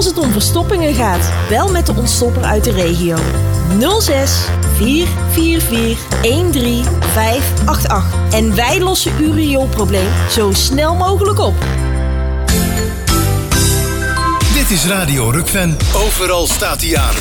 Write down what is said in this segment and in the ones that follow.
Als het om verstoppingen gaat, bel met de ontstopper uit de regio. 06 444 13588. En wij lossen uw rioolprobleem zo snel mogelijk op. Dit is Radio Rukven. Overal staat hij aan.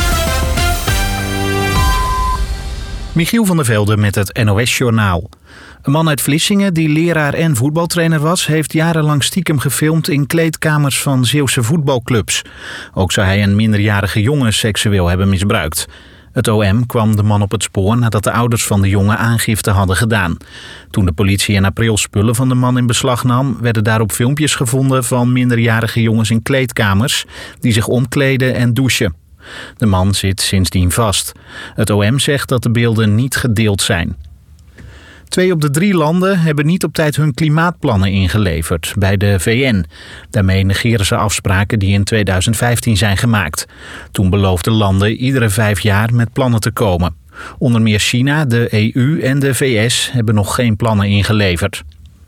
Michiel van der Velde met het NOS-journaal. Een man uit Vlissingen die leraar en voetbaltrainer was, heeft jarenlang stiekem gefilmd in kleedkamers van Zeeuwse voetbalclubs. Ook zou hij een minderjarige jongen seksueel hebben misbruikt. Het OM kwam de man op het spoor nadat de ouders van de jongen aangifte hadden gedaan. Toen de politie in april spullen van de man in beslag nam, werden daarop filmpjes gevonden van minderjarige jongens in kleedkamers die zich omkleden en douchen. De man zit sindsdien vast. Het OM zegt dat de beelden niet gedeeld zijn. 2 op de 3 landen hebben niet op tijd hun klimaatplannen ingeleverd bij de VN. Daarmee negeren ze afspraken die in 2015 zijn gemaakt. Toen beloofden landen iedere 5 jaar met plannen te komen. Onder meer China, de EU en de VS hebben nog geen plannen ingeleverd.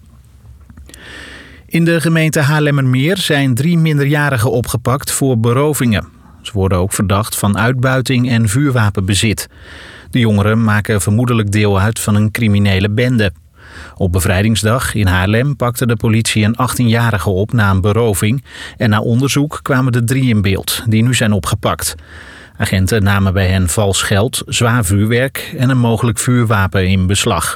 In de gemeente Haarlemmermeer zijn 3 minderjarigen opgepakt voor berovingen. Ze worden ook verdacht van uitbuiting en vuurwapenbezit. De jongeren maken vermoedelijk deel uit van een criminele bende. Op bevrijdingsdag in Haarlem pakte de politie een 18-jarige op na een beroving. En na onderzoek kwamen de 3 in beeld, die nu zijn opgepakt. Agenten namen bij hen vals geld, zwaar vuurwerk en een mogelijk vuurwapen in beslag.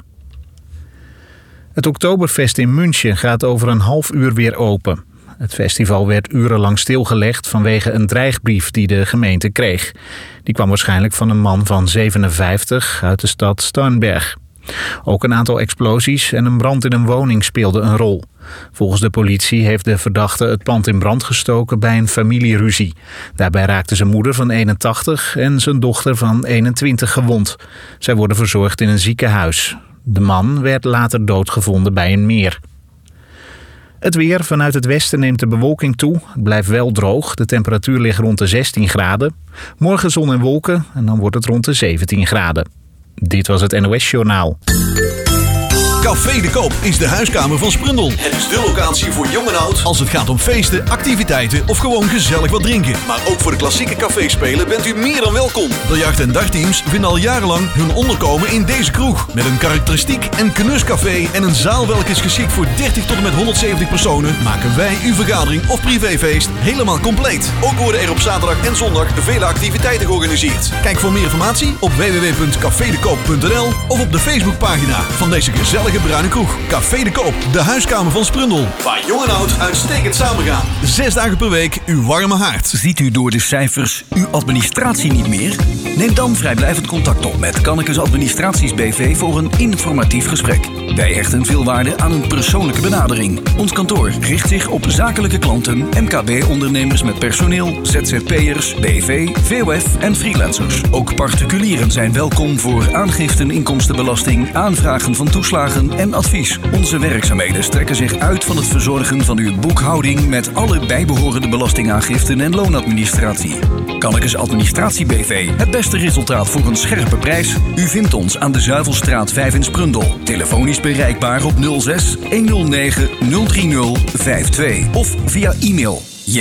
Het Oktoberfest in München gaat over een half uur weer open. Het festival werd urenlang stilgelegd vanwege een dreigbrief die de gemeente kreeg. Die kwam waarschijnlijk van een man van 57 uit de stad Starnberg. Ook een aantal explosies en een brand in een woning speelden een rol. Volgens de politie heeft de verdachte het pand in brand gestoken bij een familieruzie. Daarbij raakte zijn moeder van 81 en zijn dochter van 21 gewond. Zij worden verzorgd in een ziekenhuis. De man werd later doodgevonden bij een meer. Het weer. Vanuit het westen neemt de bewolking toe. Het blijft wel droog. De temperatuur ligt rond de 16 graden. Morgen zon en wolken en dan wordt het rond de 17 graden. Dit was het NOS-journaal. Café de Koop is de huiskamer van Sprundel. Het is de locatie voor jong en oud als het gaat om feesten, activiteiten of gewoon gezellig wat drinken. Maar ook voor de klassieke caféspelen bent u meer dan welkom. Biljart- en dartteams vinden al jarenlang hun onderkomen in deze kroeg. Met een karakteristiek en knuscafé en een zaal welke is geschikt voor 30 tot en met 170 personen, maken wij uw vergadering of privéfeest helemaal compleet. Ook worden er op zaterdag en zondag vele activiteiten georganiseerd. Kijk voor meer informatie op www.cafedekoop.nl of op de Facebookpagina van deze gezellige bruine kroeg. Café de Koop, de huiskamer van Sprundel. Waar jong en oud uitstekend samengaan. 6 dagen per week uw warme haard. Ziet u door de cijfers uw administratie niet meer? Neem dan vrijblijvend contact op met Kannekes Administraties BV voor een informatief gesprek. Wij hechten veel waarde aan een persoonlijke benadering. Ons kantoor richt zich op zakelijke klanten, MKB-ondernemers met personeel, ZZP'ers, BV, VOF en freelancers. Ook particulieren zijn welkom voor aangiften inkomstenbelasting, aanvragen van toeslagen en advies. Onze werkzaamheden strekken zich uit van het verzorgen van uw boekhouding met alle bijbehorende belastingaangiften en loonadministratie. Kannekes Administratie BV. Het beste resultaat voor een scherpe prijs. U vindt ons aan de Zuivelstraat 5 in Sprundel. Telefonisch bereikbaar op 06 109 030 52 of via e-mail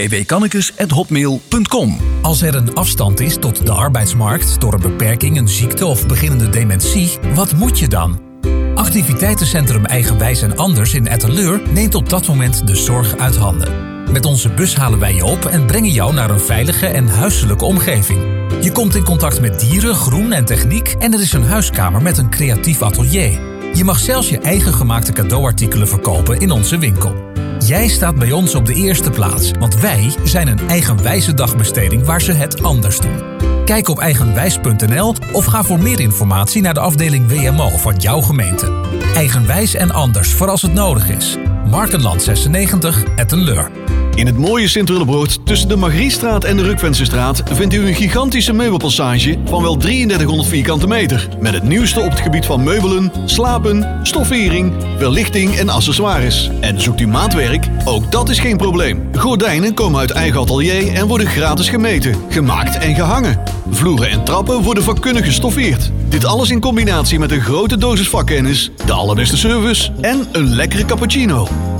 jwkannekes@hotmail.com. Als er een afstand is tot de arbeidsmarkt door een beperking, een ziekte of beginnende dementie, wat moet je dan? Activiteitencentrum Eigenwijs en Anders in Etteleur neemt op dat moment de zorg uit handen. Met onze bus halen wij je op en brengen jou naar een veilige en huiselijke omgeving. Je komt in contact met dieren, groen en techniek en er is een huiskamer met een creatief atelier. Je mag zelfs je eigen gemaakte cadeauartikelen verkopen in onze winkel. Jij staat bij ons op de eerste plaats, want wij zijn een eigenwijze dagbesteding waar ze het anders doen. Kijk op eigenwijs.nl of ga voor meer informatie naar de afdeling WMO van jouw gemeente. Eigenwijs en Anders voor als het nodig is. Markenland 96, Etteleur. In het mooie Sint-Willebroord tussen de Margriestraat en de Rukvensenstraat vindt u een gigantische meubelpassage van wel 3300 vierkante meter. Met het nieuwste op het gebied van meubelen, slapen, stoffering, verlichting en accessoires. En zoekt u maatwerk? Ook dat is geen probleem. Gordijnen komen uit eigen atelier en worden gratis gemeten, gemaakt en gehangen. Vloeren en trappen worden vakkundig gestoffeerd. Dit alles in combinatie met een grote dosis vakkennis, de allerbeste service en een lekkere cappuccino.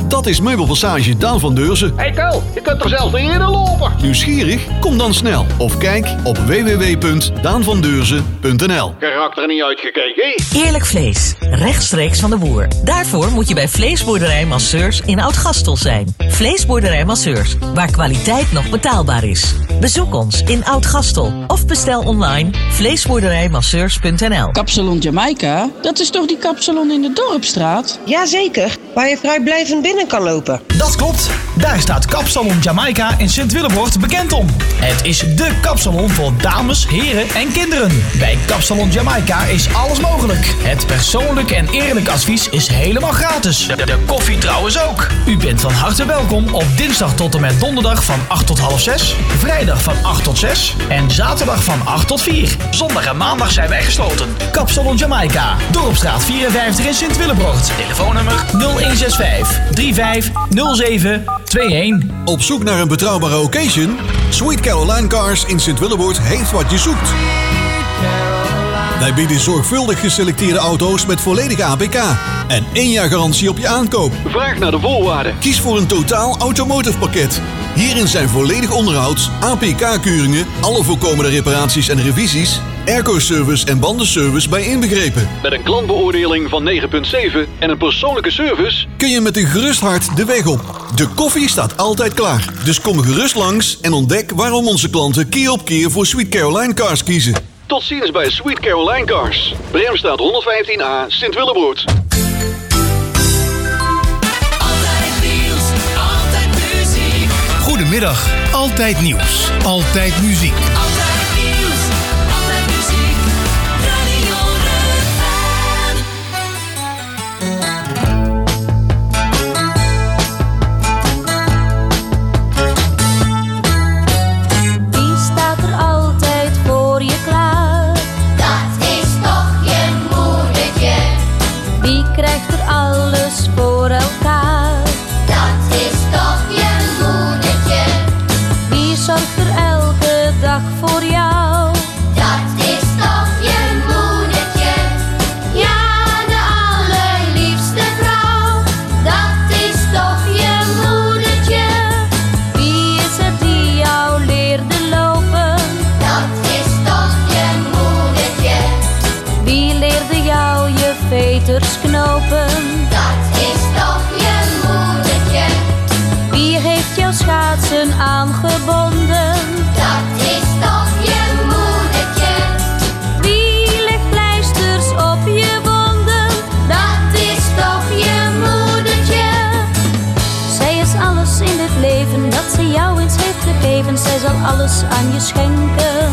Dat is Meubelpassage Daan van Deurzen. Hey Kel, je kunt er zelfs niet in lopen. Nieuwsgierig? Kom dan snel of kijk op www.daanvandeurzen.nl. Geraakt er niet uitgekeken? Eerlijk vlees, rechtstreeks van de boer. Daarvoor moet je bij Vleesboerderij Masseurs in Oud-Gastel zijn. Vleesboerderij Masseurs, waar kwaliteit nog betaalbaar is. Bezoek ons in Oud-Gastel of bestel online vleesboerderijmasseurs.nl. Kapsalon Jamaica, dat is toch die kapsalon in de Dorpstraat? Jazeker, waar je vrijblijvend binnen kan lopen. Dat klopt, daar staat Kapsalon Jamaica in Sint-Willebord bekend om. Het is dé kapsalon voor dames, heren en kinderen. Bij Kapsalon Jamaica is alles mogelijk. Het persoonlijk en eerlijk advies is helemaal gratis. De koffie trouwens ook. U bent van harte welkom op dinsdag tot en met donderdag van 8 tot half 6, vrijdag van 8 tot 6 en zaterdag van 8 tot 4. Zondag en maandag zijn wij gesloten. Kapsalon Jamaica, Dorpstraat 54 in Sint-Willebord. Telefoonnummer 0165 3507 21. Op zoek naar een betrouwbare occasion? Sweet Caroline Cars in Sint-Willebord heeft wat je zoekt. Wij bieden zorgvuldig geselecteerde auto's met volledige APK en 1 jaar garantie op je aankoop. Vraag naar de voorwaarden. Kies voor een totaal automotive pakket. Hierin zijn volledig onderhoud, APK-keuringen, alle voorkomende reparaties en revisies, airco-service en bandenservice bij inbegrepen. Met een klantbeoordeling van 9,7 en een persoonlijke service kun je met een gerust hart de weg op. De koffie staat altijd klaar. Dus kom gerust langs en ontdek waarom onze klanten keer op keer voor Sweet Caroline Cars kiezen. Tot ziens bij Sweet Caroline Cars. Bremstraat 115A, Sint-Willebord. Goedemiddag, Altijd Nieuws, Altijd Muziek. Altijd nieuws, altijd muziek, Radio Rukven. Wie staat er altijd voor je klaar? Dat is toch je moedertje. Wie krijgt er alles voor elkaar? Dat is toch je moedertje. Wie zorgt er elke dag voor jou? Dat is toch je moedertje. Ja, de allerliefste vrouw. Dat is toch je moedertje. Wie is het die jou leerde lopen? Dat is toch je moedertje. Wie leerde jou je veters knopen? Dat is toch je moedertje. Wie heeft jouw schaatsen aangebonden? Dat is toch je moedertje. Wie legt pleisters op je wonden? Dat is toch je moedertje. Zij is alles in het leven dat ze jou eens heeft gegeven. Zij zal alles aan je schenken.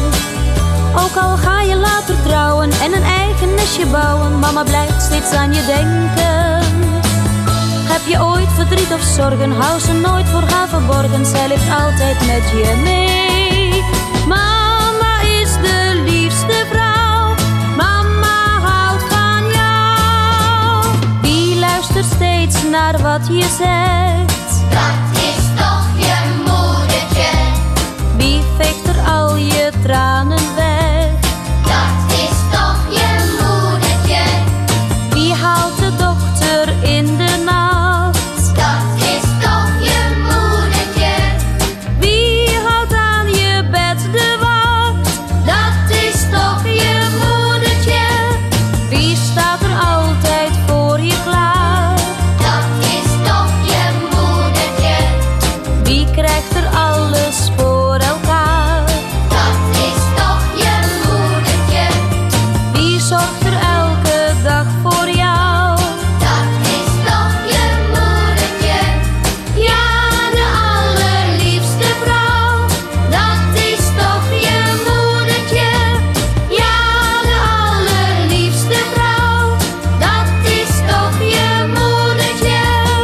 Ook al ga je later trouwen en een eigen nestje bouwen, mama blijft steeds aan je denken. Heb je ooit verdriet of zorgen, hou ze nooit voor haar verborgen. Zij leeft altijd met je mee. Mama is de liefste vrouw. Mama houdt van jou. Wie luistert steeds naar wat je zegt? Dat is toch je moedertje. Wie veegt er al je tranen weg? Dat is toch je moedertje. Wie haalt de dokter in de nacht? Dat is toch je moedertje. Wie houdt aan je bed de wacht? Dat is toch je moedertje. Wie staat er altijd voor je klaar? Dat is toch je moedertje. Wie krijgt er alles voor elkaar? Dat is toch je moedertje. Wie zorgt er elke dag voor jou? Dat is toch je moedertje. Ja, de allerliefste vrouw. Dat is toch je moedertje. Ja, de allerliefste vrouw. Dat is toch je moedertje.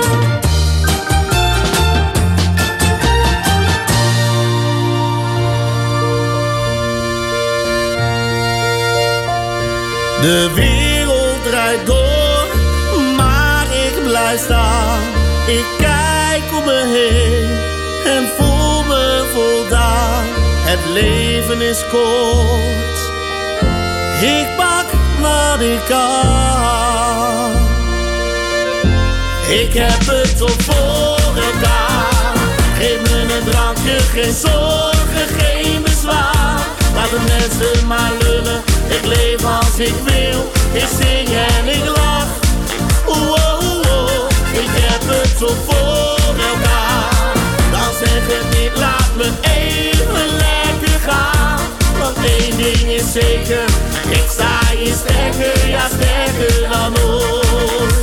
De wereld draait door, maar ik blijf staan. Ik kijk om me heen en voel me voldaan. Het leven is kort, ik pak wat ik kan. Ik heb het op voor elkaar. Geef me een drankje, geen zorgen, geen bezwaar. Laat de mensen maar lullen, ik leef als ik wil. Ik zing en ik lach, ik heb het op voor elkaar. Dan zeg het niet, laat me even lekker gaan. Want één ding is zeker, ik sta hier sterker, ja sterker dan ooit.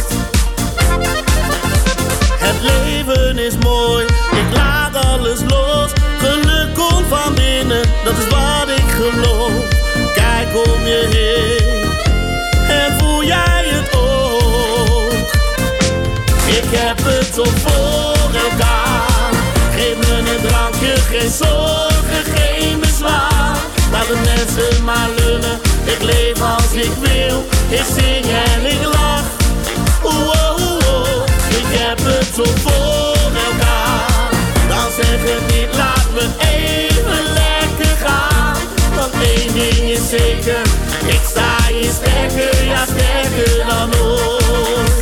Het leven is mooi, ik laat alles los. Geluk komt van binnen, dat is wat ik geloof. Kijk om je heen en voel jij het ook. Ik heb het op voor elkaar. Geef me een drankje, geen zorgen, geen bezwaar. Laat de mensen maar lullen, ik leef als ik wil. Ik zing en ik lach, ik heb het op voor elkaar. Dan zeg het niet, laat me even lekker gaan. Want één ding is zeker, ik sta hier sterker, ja sterker dan ooit.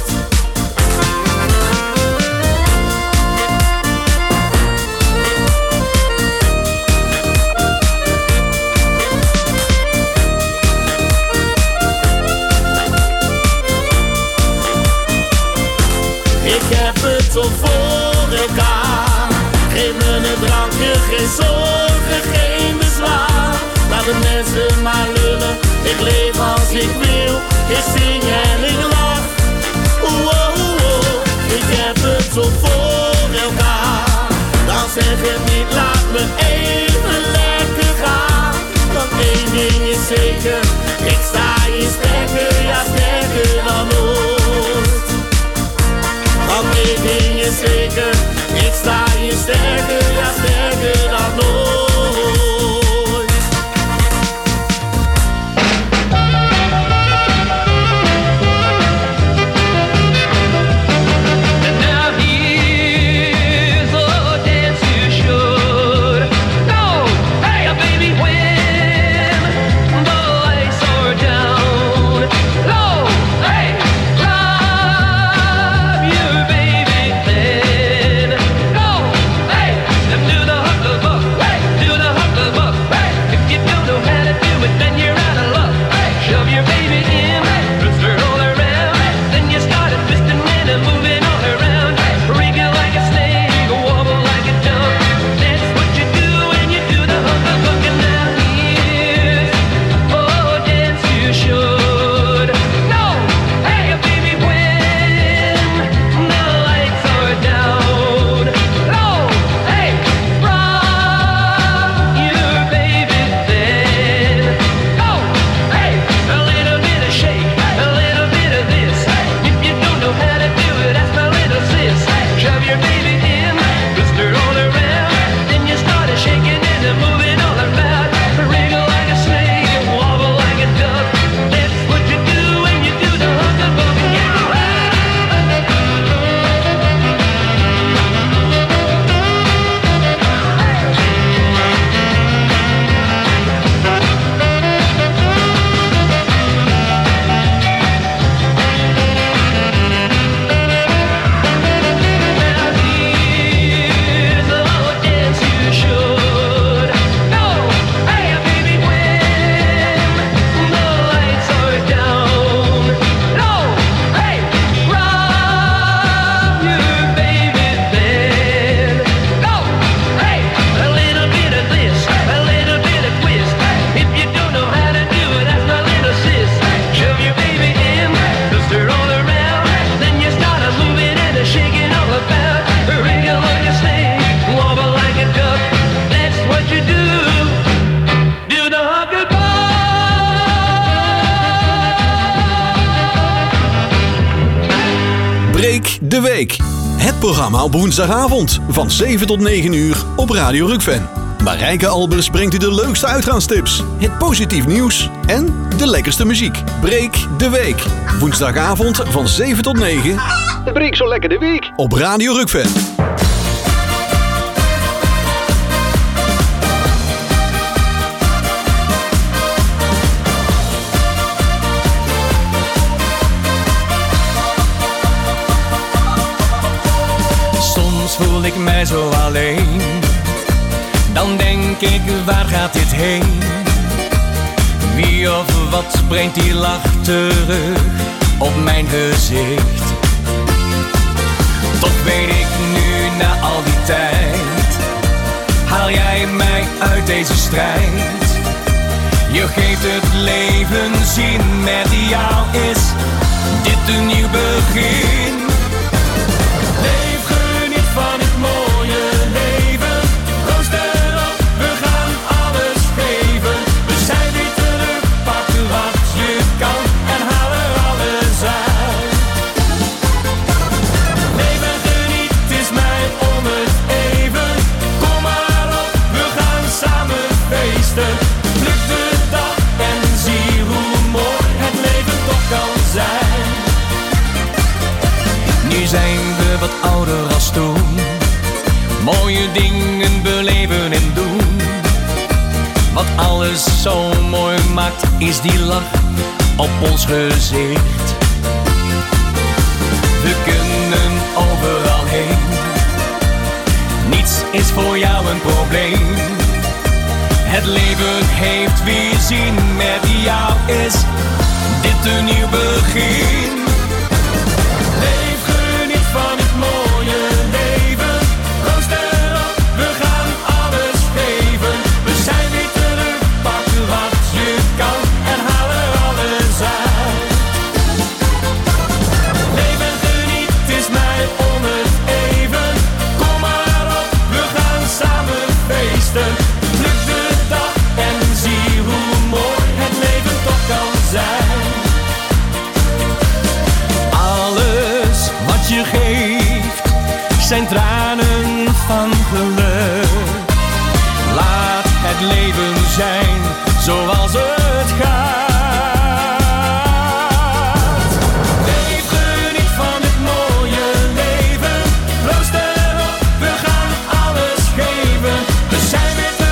Ik heb het op voor elkaar. Geef me een drankje, geen zorgen, geen bezwaar. Laat de mensen maar lullen, ik leef als ik wil. Ik zing en ik lach, ik heb het op voor elkaar. Dan zeg het niet, laat me even lekker gaan. Want één ding is zeker, ik sta hier sterker, ja sterker dan ooit. Want één ding is zeker, ik sta hier sterker, ja sterker dan nooit. De Week. Het programma op woensdagavond van 7 tot 9 uur op Radio Rukven. Marijke Albers brengt u de leukste uitgaanstips, het positief nieuws en de lekkerste muziek. Breek de Week. Woensdagavond van 7 tot 9. Breek zo lekker de week. Op Radio Rukven. Dan denk ik, waar gaat dit heen? Wie of wat brengt die lach terug op mijn gezicht? Toch weet ik nu na al die tijd, haal jij mij uit deze strijd. Je geeft het leven zin, met jou is dit een nieuw begin. Leef, geniet van het mooie leven. Proost erop, we gaan alles geven. We zijn weer terug, pak wat je kan en haal er alles uit. Leven, geniet, het is mij om het even. Kom maar op, we gaan samen feesten. Pluk de dag en zie hoe mooi het leven toch kan zijn. Nu zijn we wat ouder als toen, mooie dingen beleven en doen. Wat alles zo mooi maakt, is die lach op ons gezicht. We kunnen overal heen, niets is voor jou een probleem. Het leven heeft weer zin, met jou is dit een nieuw begin. Leef, geniet van het mooie leven. Proost erop, we gaan alles geven. We zijn weer terug, pak wat je kan en haal er alles uit. Leef en geniet, het is mij om het even. Kom maar op, we gaan samen feesten. Pluk de dag en zie hoe mooi het leven toch kan zijn. Alles wat je geeft zijn tranen van geluk. Laat het leven zijn zoals het gaat. Leef, geniet van het mooie leven. Proost erop, we gaan alles geven. We zijn weer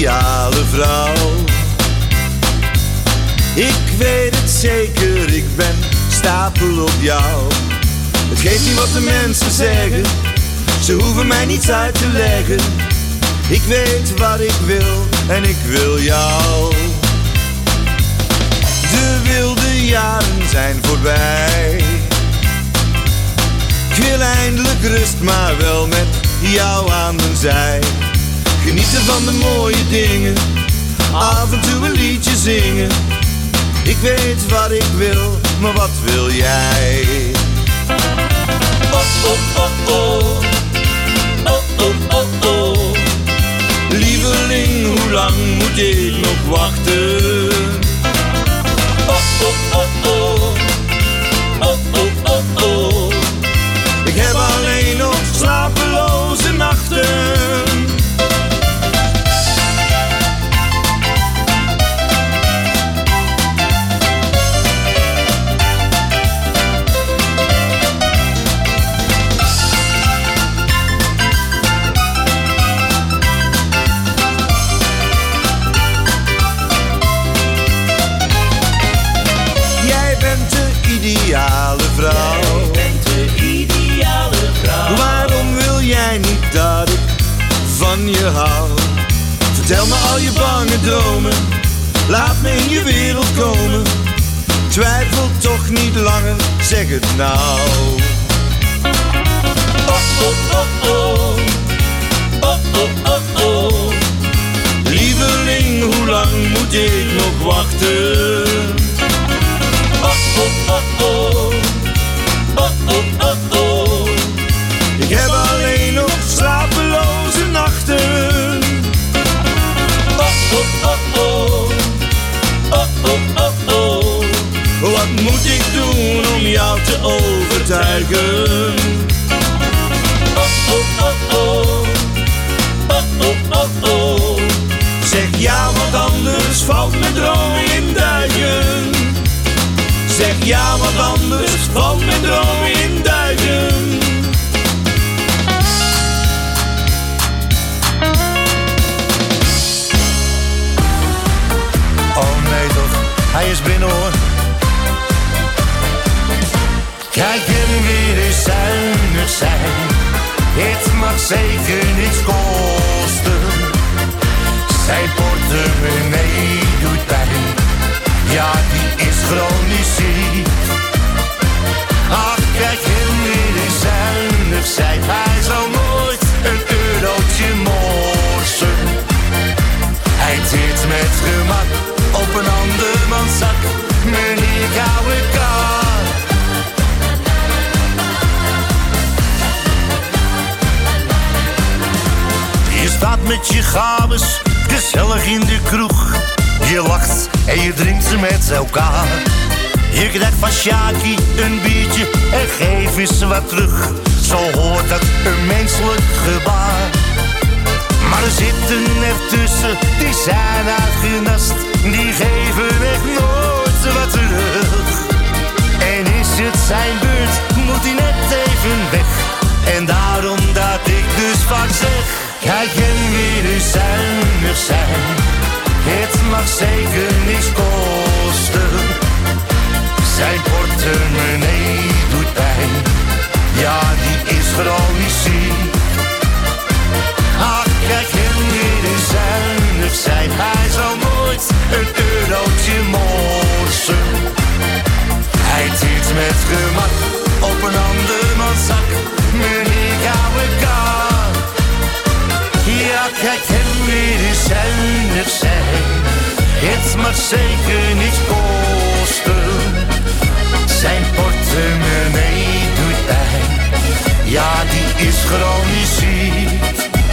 ideale vrouw. Ik weet het zeker, ik ben stapel op jou. Het geeft niet wat de mensen zeggen, ze hoeven mij niets uit te leggen. Ik weet wat ik wil en ik wil jou. De wilde jaren zijn voorbij. Ik wil eindelijk rust, maar wel met jou aan mijn zij. Genieten van de mooie dingen, af en toe een liedje zingen. Ik weet wat ik wil, maar wat wil jij? Oh, oh, oh, oh. Oh, oh, oh, oh. Lieveling, hoe lang moet ik nog wachten? Oh, oh, oh, oh. Oh, oh, oh, oh. Ik heb alleen nog slapeloze nachten. Ideale vrouw. Jij bent de ideale vrouw. Waarom wil jij niet dat ik van je hou? Vertel me al je bange dromen, laat me in je wereld komen. Twijfel toch niet langer, zeg het nou. Oh, oh, oh, oh. Oh, oh, oh, oh. Lieveling, hoe lang moet ik nog wachten? Oh, oh, oh, oh. Oh, oh, oh, oh. Ik heb alleen nog slapeloze nachten. Oh, oh, oh, oh. Oh, oh, oh, oh. Wat moet ik doen om jou te overtuigen? Oh, oh, oh, oh. Oh, oh, oh, oh. Zeg ja, wat anders valt mijn droom in duigen. Zeg ja, wat anders valt mijn droom in duigen. Oh nee toch, hij is binnen hoor. Kijk hem weer eens zuinig zijn. Het mag zeker niets kosten. Zijn portemonnee doet pijn. Ja, die is chronisch ziek. Ach, kijk hem weer eens zuinig zijn. Hij zal nooit een eurotje morsen. Hij teert met gemak op een andermans zak. Meneer Koude Kar. Je staat met je gabes gezellig in de kroeg. Je lacht en je drinkt ze met elkaar. Je krijgt van Sjaki een biertje en geef eens wat terug. Zo hoort dat een menselijk gebaar. Maar er zitten ertussen, die zijn uitgenast. Die geven echt nooit wat terug. En is het zijn beurt, moet hij net even weg. En daarom dat ik dus vaak zeg. Kijk hem weer eens zuinig zijn. Het mag zeker niks kosten. Zijn portemonnee doet pijn. Ja, die is chronisch ziek. Ach, kijk hem weer eens zuinig zijn. Hij zal nooit een eurotje morsen. Hij tiert met gemak op een andermans zak. Meneer Koude Kar. Ja, kijk hem weer eens zuinig zijn. Het mag zeker niets kosten. Zijn portemonnee doet pijn. Ja, die is chronisch ziek.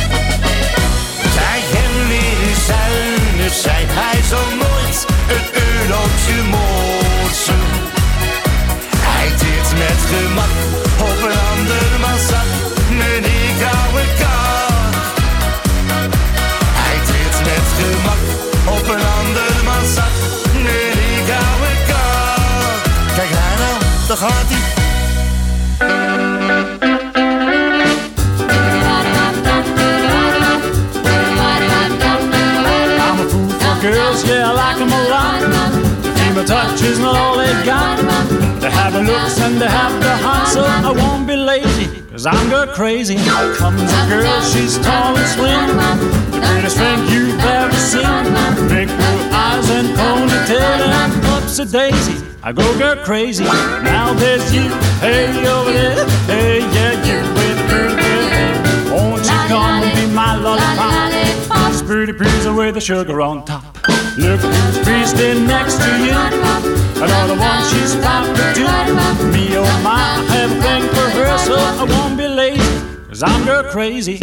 Kijk hem weer eens zuinig zijn. Hij zal nooit een eurotje morsen. Hij tiert met gemak op een andermans zak. Meneer Koude Kar. Hij tiert met gemak op een andermans zak. Meneer Koude Kar. Kijk hij nou, daar gaat hij. female touch is not all they got. They have the looks and they have the heart, so I won't be lazy, cause I'm girl crazy. Comes a girl, she's tall and slim, the prettiest thing you've ever seen. Big blue eyes and ponytail and up's a daisy. I go girl crazy. Now there's you, hey over there, hey yeah, you with the pretty hair. Won't you come and be my lollipop? This pretty pizza with the sugar on top. Look who's feasting next to you, another one she's popping to. Me oh my, I have a thing for her, so I won't be lazy, cause I'm girl crazy.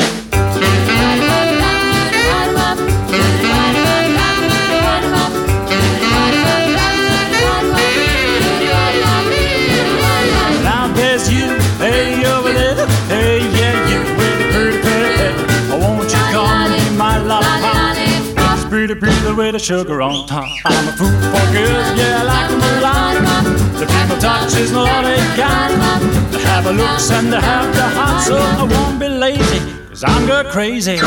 Now there's you, hey over there, hey yeah, you with the pretty hair. Won't you come and be my lollipop? Pretty pizza with the sugar on top. I'm a fool for girls, yeah, I like them a lot. The female touch is not all they got. They have the looks and they have the heart, so I won't be lazy, cause I'm girl crazy.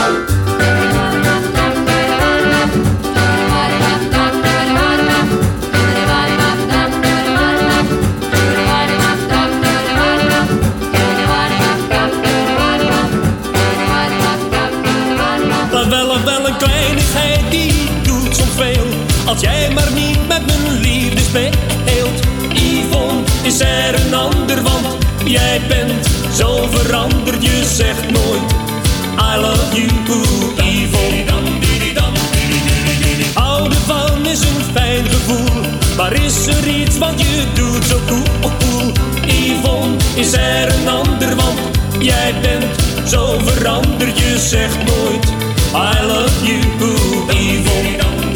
Wel een kleinigheid die doet soms veel. Als jij maar niet met mijn liefde speelt. Yvonne, is er een ander, want jij bent zo veranderd. Je zegt nooit I love you, Yvonne. Houden van is een fijn gevoel, maar is er iets wat je doet zo cool? Yvonne, is er een ander, want jij bent zo veranderd. Je zegt nooit I love you, Yvonne.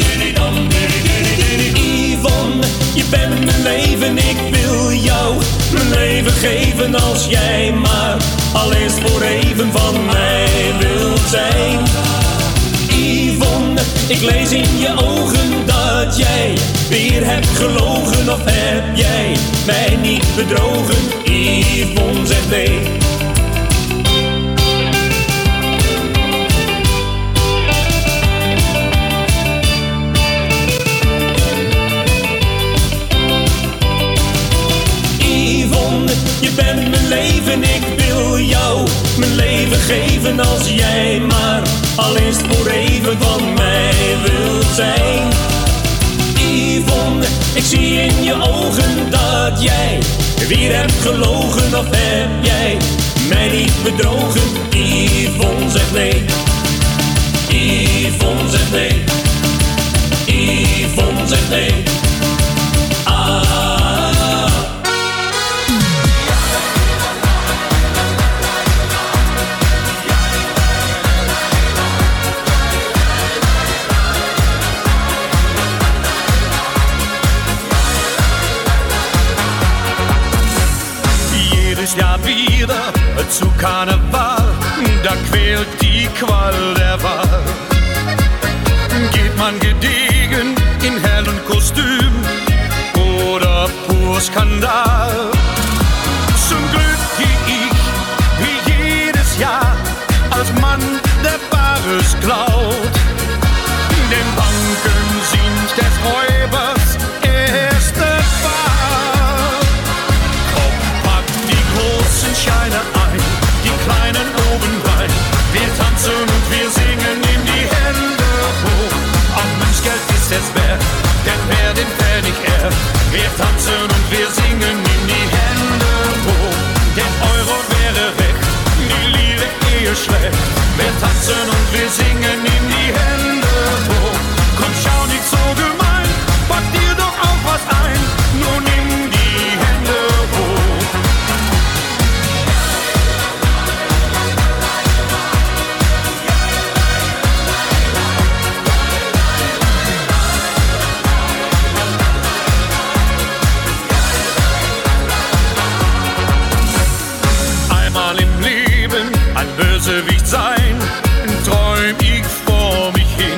Yvonne, je bent mijn leven, ik wil jou mijn leven geven. Als jij maar al eens voor even van mij wilt zijn. Yvonne, ik lees in je ogen dat jij weer hebt gelogen. Of heb jij mij niet bedrogen? Yvonne zegt nee. Je bent mijn leven, ik wil jou mijn leven geven. Als jij maar al eens voor even van mij wilt zijn. Yvonne, ik zie in je ogen dat jij weer hebt gelogen. Of heb jij mij niet bedrogen? Yvonne zegt nee. Yvonne zegt nee. Yvonne zegt nee. Jahr wieder zu Karneval, da quält die Qual der Wahl. Geht man gediegen in hellem Kostüm oder pur Skandal? Zum Glück geh ich wie jedes Jahr als Mann, der Bares klaut. Den Banken sind des Räubers erste Wahl. Scheine ein, die Kleinen oben rein. Wir tanzen und wir singen in die Hände hoch. Auch Münzgeld ist es wert, denn wer den Pfennig ehrt. Wir tanzen und wir singen in die Hände hoch. Der Euro wäre weg, die Liebe ehe schlecht. Wir tanzen und wir singen in die Hände hoch. Komm, schau nicht so gemein, pack dir doch auch was ein. Nur nimm die Hände hoch. Bösewicht sein, träum ich vor mich hin.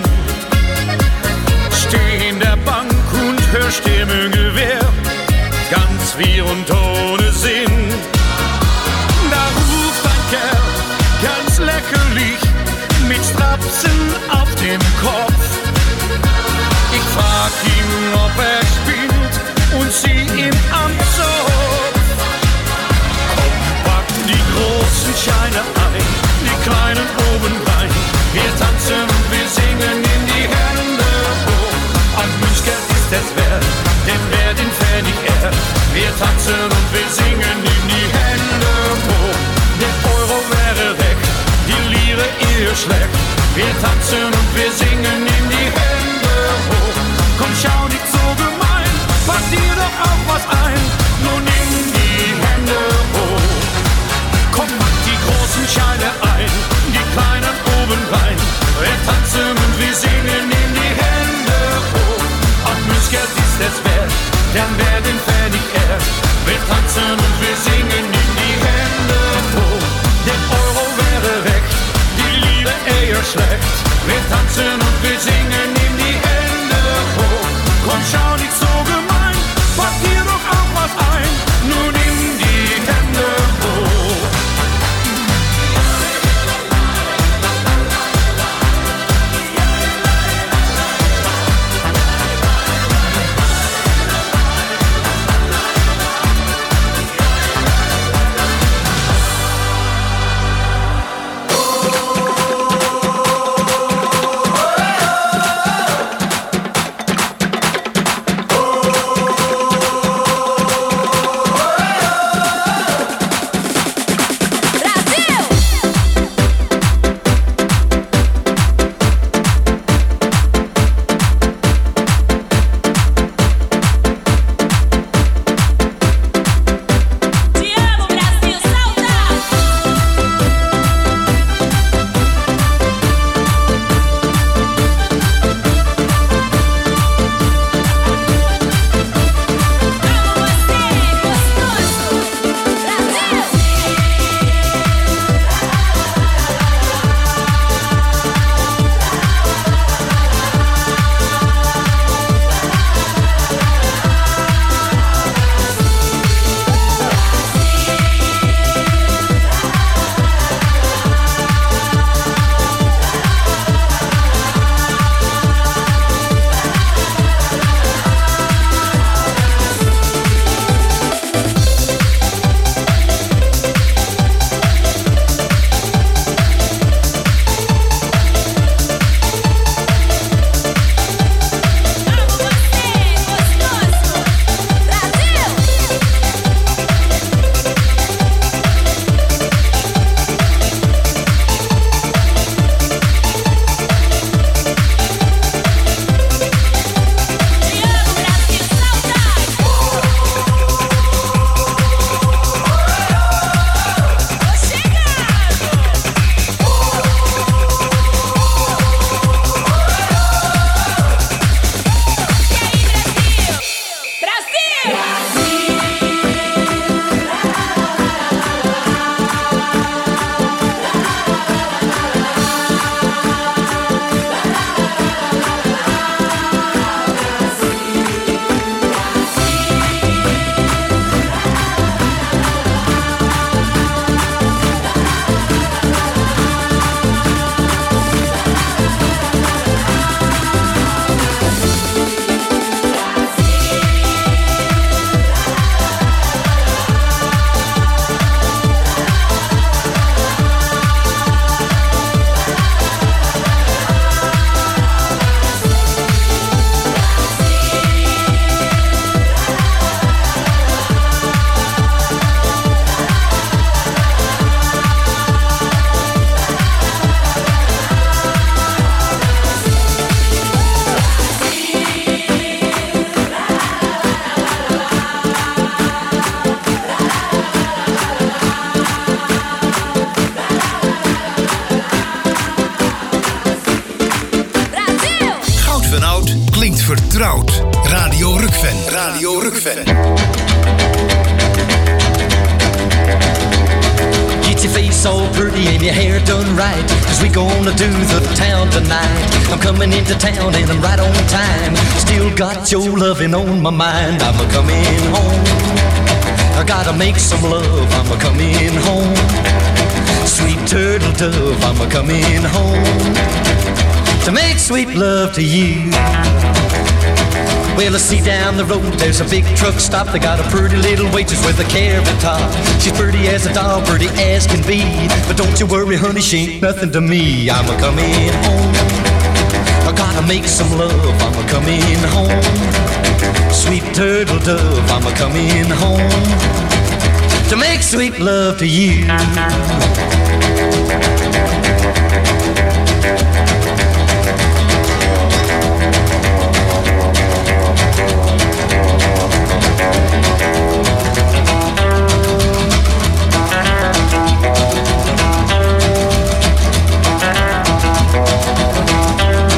Steh in der Bank und hör Stimmen Gewehr, ganz wir und ohne Sinn. Da ruft ein Kerl, ganz lächerlich, mit Strapsen auf dem Kopf. Ich frag ihn, ob er spinnt, wert. Wir tanzen und wir singen in die Hände hoch. Der Euro wäre weg, die Liebe eher schlecht. Wir tanzen und wir singen in die Hände hoch. Komm, schau nicht so gemein, pack dir doch auch was ein. Nun in die Hände hoch. vertrouwd. Radio Rukven. Radio Rukven. Get your face all pretty and your hair done right, 'cause we gonna do the town tonight. I'm coming into town and I'm right on time. Still got your loving on my mind. I'm a-coming home. I gotta make some love. I'm a-coming home. Sweet turtle dove, I'm a-coming home to make sweet love to you. Well, I see down the road, there's a big truck stop. They got a pretty little waitress with a carrot top. She's pretty as a doll, pretty as can be. But don't you worry, honey, she ain't nothing to me. I'm a-coming home. I gotta make some love. I'm a-coming home. Sweet turtle dove, I'm a-coming home to make sweet love to you.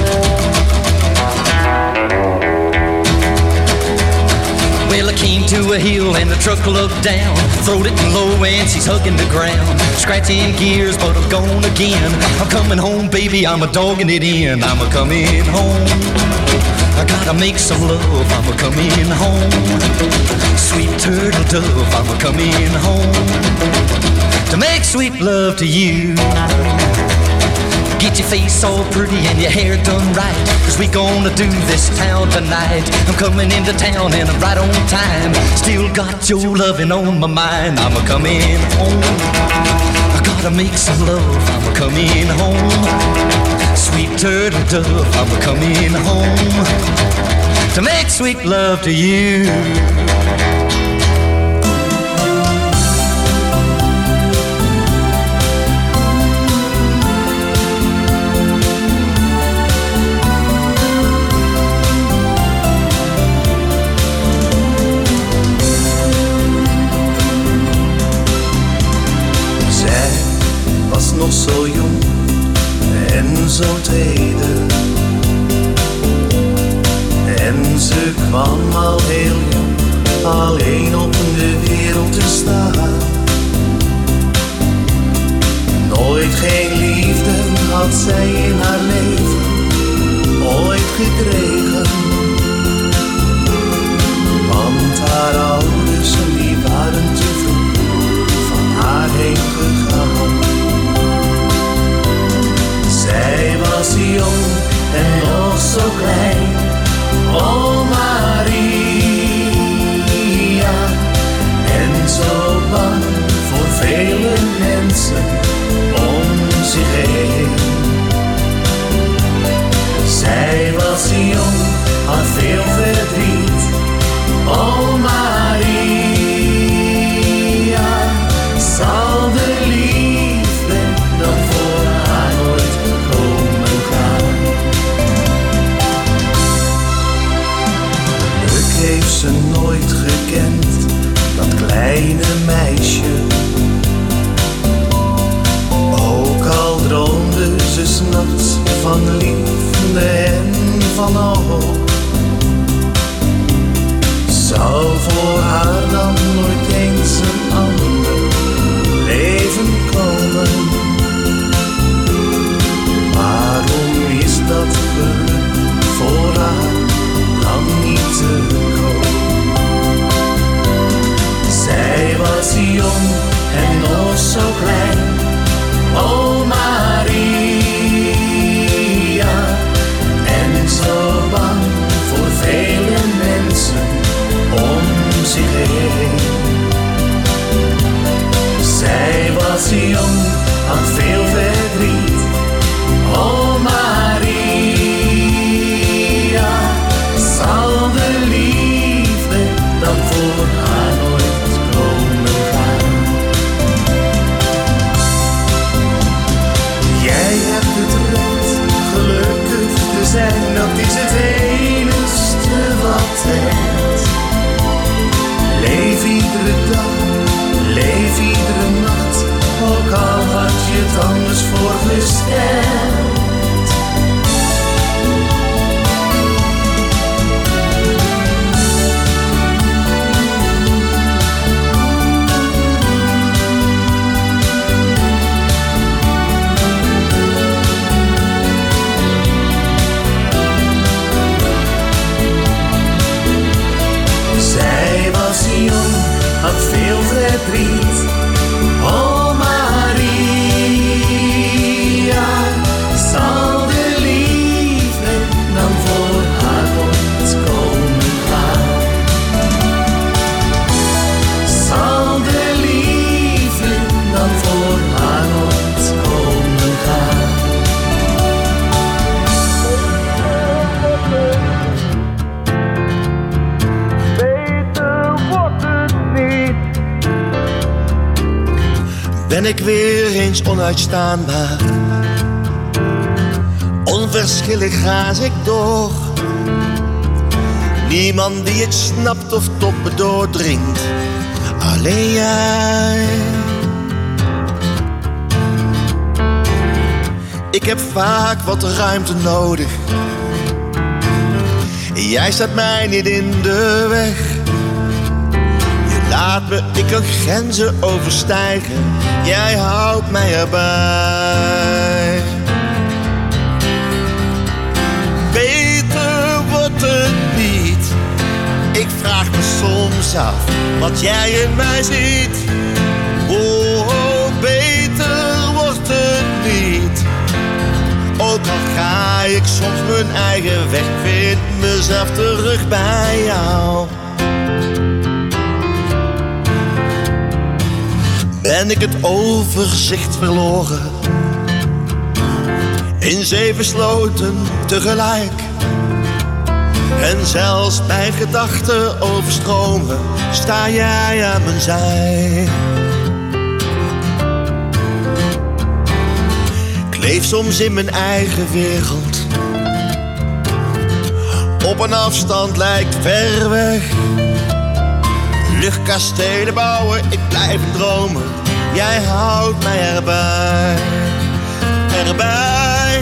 To a the hill and the truck looked down. Throwed it low and she's hugging the ground. Scratching gears, but I'm gone again. I'm coming home, baby, I'm a dogging it in. I'm a coming home. I gotta make some love, I'm a coming home. Sweet turtle dove, I'm a coming home. To make sweet love to you. Get your face all pretty and your hair done right, 'cause we gonna do this town tonight. I'm coming into town and I'm right on time. Still got your loving on my mind. I'm a coming home. I gotta make some love. I'm a coming home. Sweet turtle dove. I'm a coming home. To make sweet love to you. Nog zo jong en zo teder. En ze kwam al heel jong alleen op de wereld te staan. Nooit geen liefde had zij in haar leven ooit gekregen. Want haar ouders die waren te vroeg van haar heen gegaan. Zij was jong en nog zo klein, oh Maria. En zo bang voor vele mensen om zich heen. Zij was jong, had veel verdriet, oh Maria. Zal de liefde dan voor haar nooit komen gaan? Geluk heeft ze nooit gekend, dat kleine meisje. Ook al droomde ze 's nachts van liefde en van hoop, zou voor haar dan nooit eens een ander leven komen. Waarom is dat geluk voor haar dan niet te koop? Zij was jong en nog zo klein, oh Maria. En zo bang voor vele mensen om zich heen. Zij was jong, had veel verdriet, oh Maria. Zal de liefde dan voor haar nooit komen gaan? Jij hebt het recht gelukkig te zijn, dat is het enigste wat telt. Leef iedere dag, leef iedere nacht, ook al had je het anders voorgesteld. Zij was jong, had veel verdriet, oh Maria. Zal de liefde dan voor haar nooit komen gaan? Zal de liefde dan voor haar nooit komen gaan? Ben ik weer eens onuitstaanbaar, onverschillig gaas ik door. Niemand die het snapt of toppen doordringt, alleen jij. Ik heb vaak wat ruimte nodig, jij staat mij niet in de weg. laat me, ik kan grenzen overstijgen. Jij houdt mij erbij. Beter wordt het niet. Ik vraag me soms af wat jij in mij ziet. Oh, beter wordt het niet. Ook al ga ik soms mijn eigen weg, vind mezelf terug bij jou. Ben ik het overzicht verloren? In 7 sloten tegelijk. En zelfs mijn gedachten overstromen, sta jij aan mijn zij. Ik leef soms in mijn eigen wereld. Op een afstand lijkt ver weg. Luchtkastelen bouwen, ik blijf dromen. Jij houdt mij erbij. Erbij.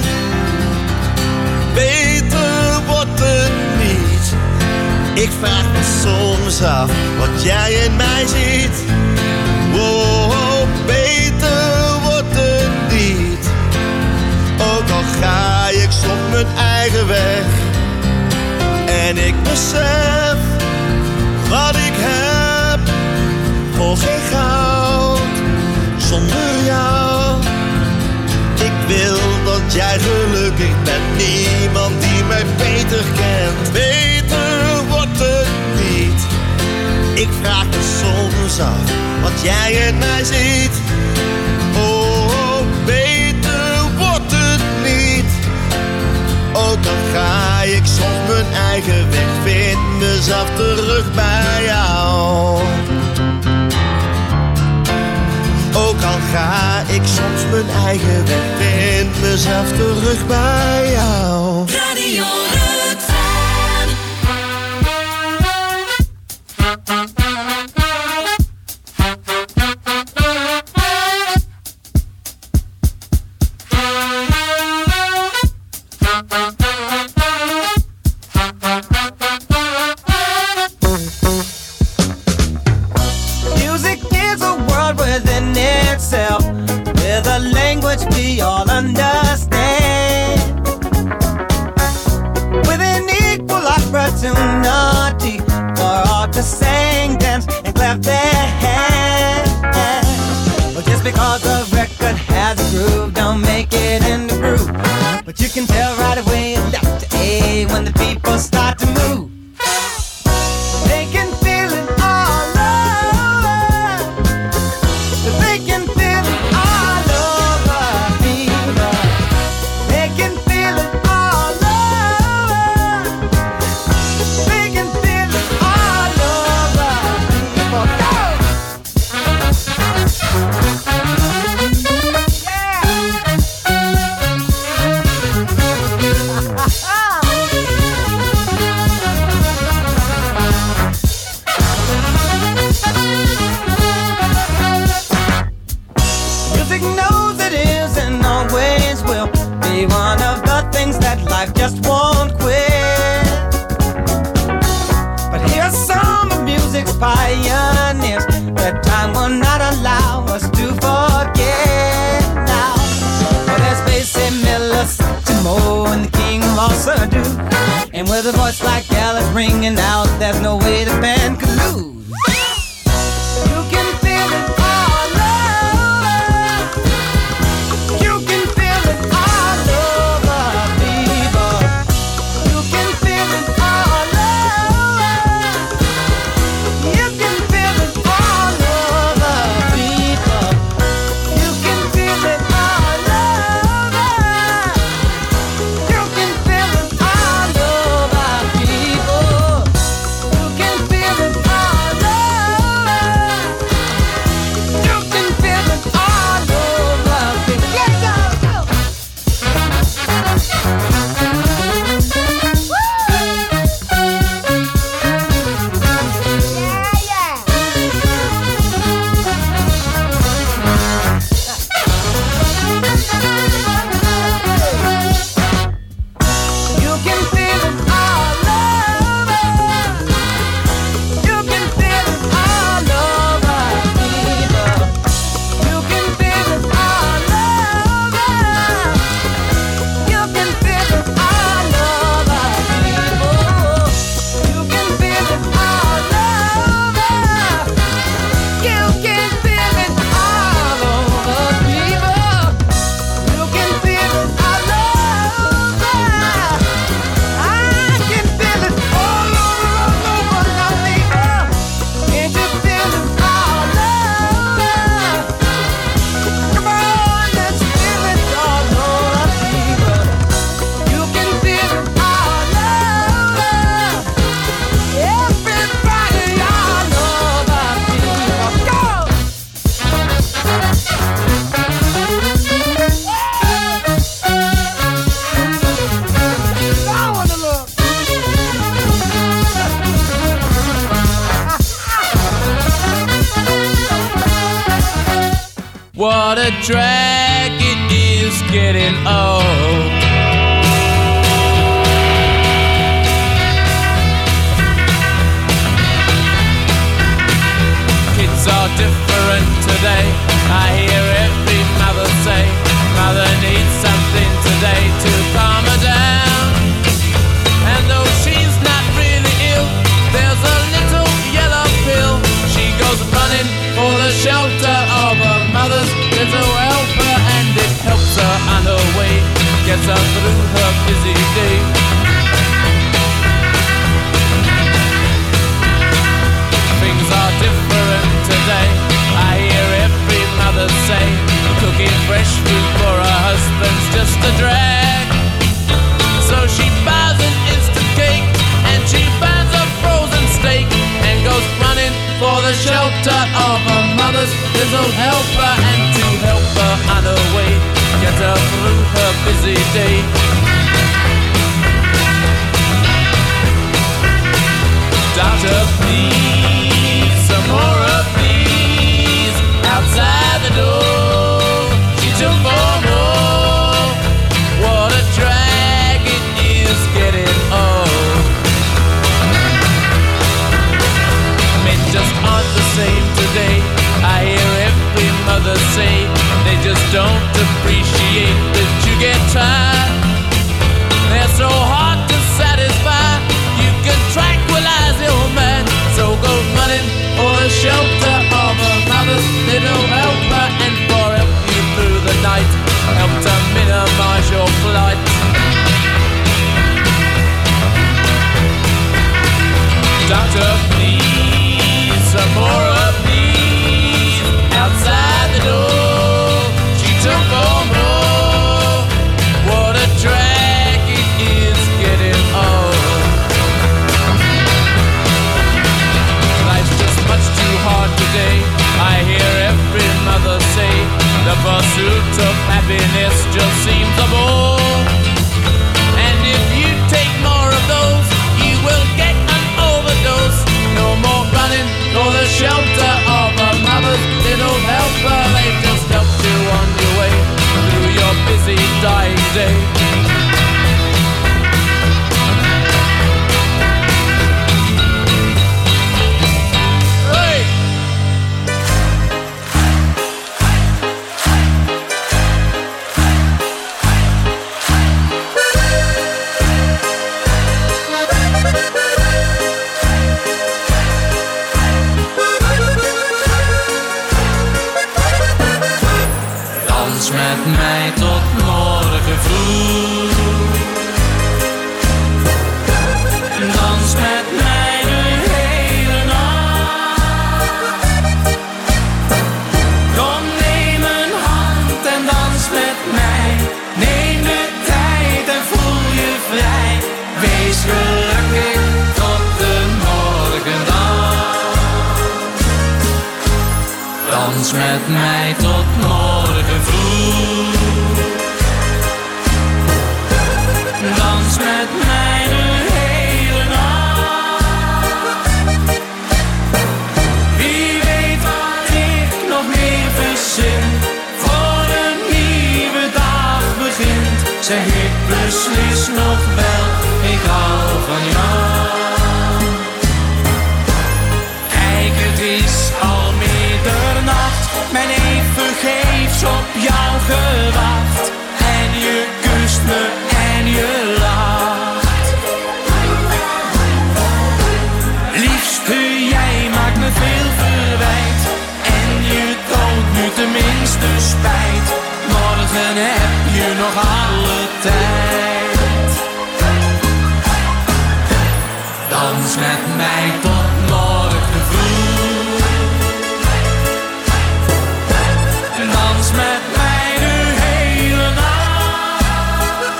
Beter wordt het niet. Ik vraag me soms af wat jij in mij ziet. Wow, beter wordt het niet. Ook al ga ik soms mijn eigen weg. En ik besef wat ik heb voor geen goud zonder jou. Ik wil dat jij gelukkig bent, niemand die mij beter kent. Beter wordt het niet. Ik vraag me soms af wat jij in mij ziet. Oh, beter wordt het niet. Ook al ga ik soms mijn eigen weg, vind mezelf terug bij jou. Ook al ga ik soms mijn eigen weg, vind mezelf terug bij jou. Radio Rukven. Music is a world within itself, with a language we all understand, with an equal opportunity for all to sing, dance, and clap their hands. Well, just because the record has a groove, don't make it in the groove. But you can tell right away left to A when the people start to move. They can feel it all over. They can feel it all over, fever. They can feel it all over. They can feel it all over, people. Go! Music knows it is and always will be one of the things that life just won't quit. But here's some of music's pioneers that time will not allow us to forget now. Well, there's Basie Miller, Timo, and the King of also do. And with a voice like Alice ringing out, there's no way the band could lose. You can feel it all over. You can feel it all over, people. You can feel it all over. You can feel it all over, people. You can feel it all over. You can feel it all over, people. You can feel it all What a drag it is getting old. Kids are different today. I hear every mother say, mother needs something today to calm her down. And though she's not really ill, there's a little yellow pill. She goes running for the shelter of her mother's little helper, and it helps her on her way, gets her through her busy day. Things are different today. I hear every mother say, cooking fresh food for her husband's just a drag. So she buys an instant cake, and she buys a frozen steak, and goes running for the shelter of her mother's little helper, and to help her on her way, get her through her busy day. Doctor, please, some more of these outside the door. She took for more. What a drag it is getting old. Men just aren't the same today. I hear every mother say they just don't appreciate that you get tired. They're so hard to satisfy. You can tranquilize your man, so go running for the shelter of a mother's little helper, and for help you through the night, help to minimize your flight. Doctor, please, some more of these outside the door. She took for more. What a drag it is getting old. Life's just much too hard today. I hear every mother say the pursuit of happiness just seems a bore. And if you take more of those, you will get an overdose. No more running for the shelter of a mother's little helper. They just help you on your way through your busy dying day. Dans met mij tot morgen vroeg. Dans met mij de hele nacht. Kom, neem een hand en dans met mij. Neem de tijd en voel je vrij. Wees gelukkig tot de morgendag. Dans met mij tot morgen vroeg. Dans met mij de hele nacht. Wie weet wat ik nog meer verzin. Voor een nieuwe dag begint. Zeg ik beslis nog wel, ik hou van jou. Kijk, het is al middernacht. Mijn even geeft op jou gewacht. En je kust me en je lacht. Liefste, jij maakt me veel verwijt. En je toont nu tenminste spijt. Morgen heb je nog alle tijd. Dans met mij tot morgen vroeg. Dans met mij de hele nacht.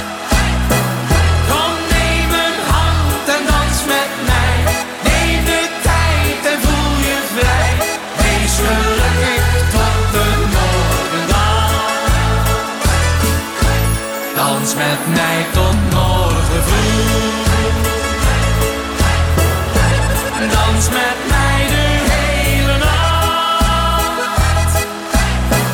Kom, neem een hand en dans met mij. Neem de tijd en voel je vrij. Wees gelukkig tot de morgendag. Dans met mij tot morgen vroeg. Dans met mij de hele nacht.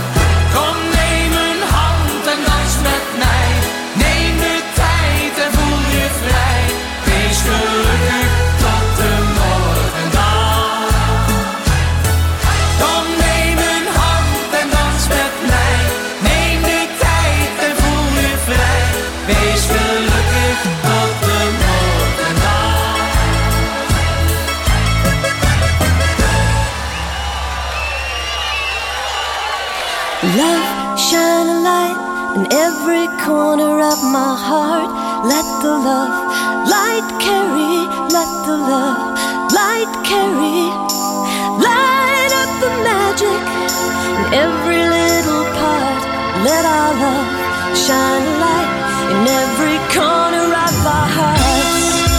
Love, shine a light in every corner of my heart. Let the love light carry, let the love light carry. Light up the magic in every little part. Let our love shine a light in every corner of our hearts.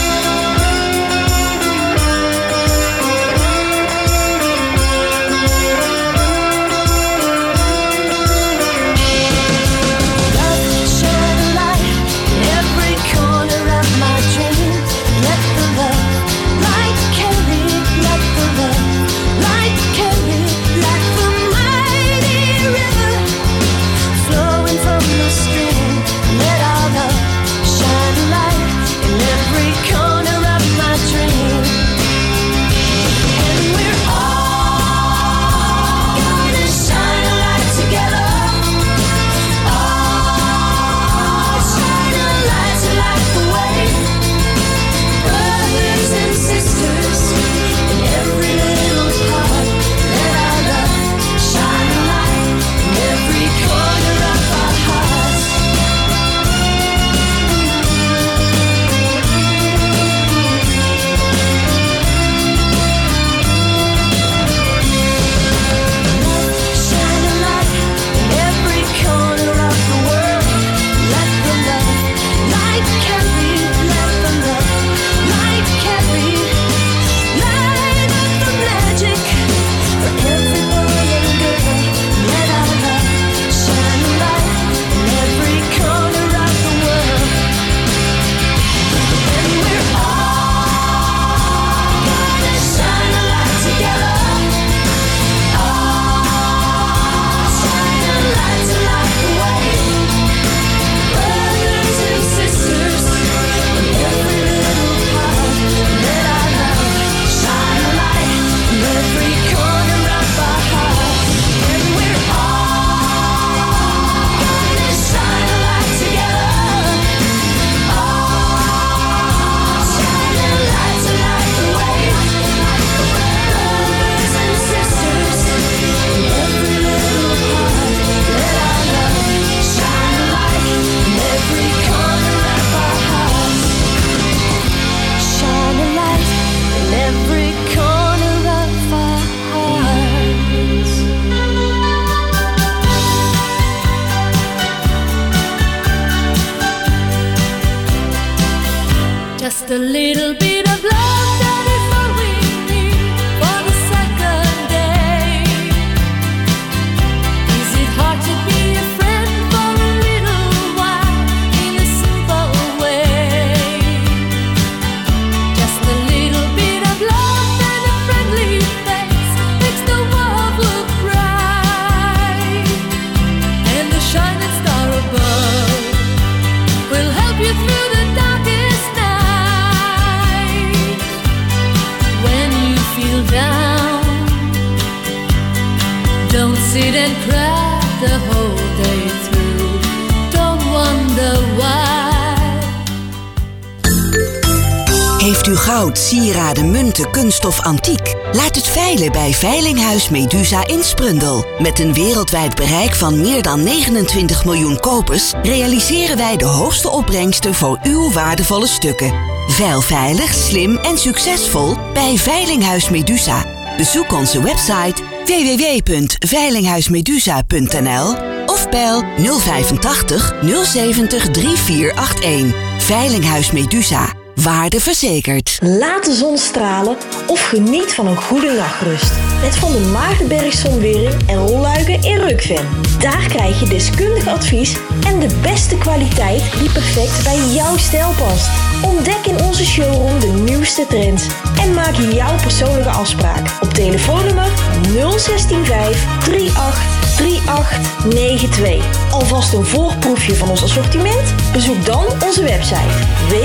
Just a little bit of love, that is all we need for the second day. Is it hard to be a friend for a little while in a simple way? Just a little bit of love and a friendly face makes the world look bright. And the shining star above will help you through the darkest night. Feel down. Don't sit and cry the whole day through. Don't wonder why. Heeft u goud, sieraden, munten, kunststof, antiek? Laat het veilen bij Veilinghuis Medusa in Sprundel. Met een wereldwijd bereik van meer dan 29 miljoen kopers realiseren wij de hoogste opbrengsten voor uw waardevolle stukken. Veil veilig, slim en succesvol bij Veilinghuis Medusa. Bezoek onze website www.veilinghuismedusa.nl of bel 085 070 3481. Veilinghuis Medusa. Waarde verzekerd. Laat de zon stralen of geniet van een goede nachtrust. Met Van den Maartenberg Zonwering en rolluiken in Rukven. Daar krijg je deskundig advies en de beste kwaliteit die perfect bij jouw stijl past. Ontdek in onze showroom de nieuwste trends en maak jouw persoonlijke afspraak op telefoonnummer 0165 383892. Alvast een voorproefje van ons assortiment? Bezoek dan onze website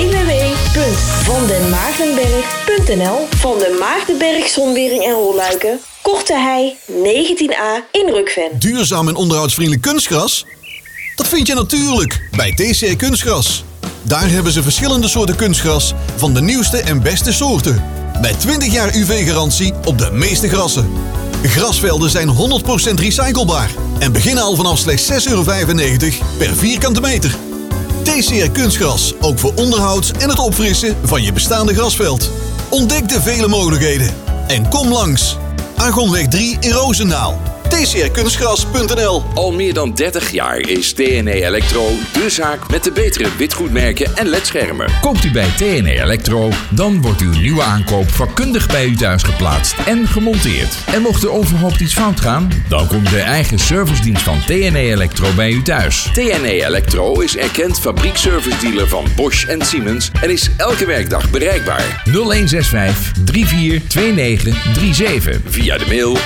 www.vandenmaartenberg.nl. Van den Maartenberg Zonwering en rolluiken, Korte Hei 19A in Rukven. Duurzaam en onderhoudsvriendelijk kunstgras? Dat vind je natuurlijk bij TC Kunstgras. Daar hebben ze verschillende soorten kunstgras van de nieuwste en beste soorten. Met 20 jaar UV-garantie op de meeste grassen. Grasvelden zijn 100% recyclebaar en beginnen al vanaf slechts €6,95 per vierkante meter. TCR Kunstgras, ook voor onderhoud en het opfrissen van je bestaande grasveld. Ontdek de vele mogelijkheden en kom langs. Argonweg 3 in Roosendaal. tcrkunstgras.nl. Al meer dan 30 jaar is TNE Electro de zaak met de betere witgoedmerken en ledschermen. Koopt u bij TNE Electro, dan wordt uw nieuwe aankoop vakkundig bij u thuis geplaatst en gemonteerd. En mocht er overhoopt iets fout gaan, dan komt de eigen servicedienst van TNE Electro bij u thuis. TNE Electro is erkend fabriekservice-dealer van Bosch en Siemens en is elke werkdag bereikbaar. 0165 342937. Via de mail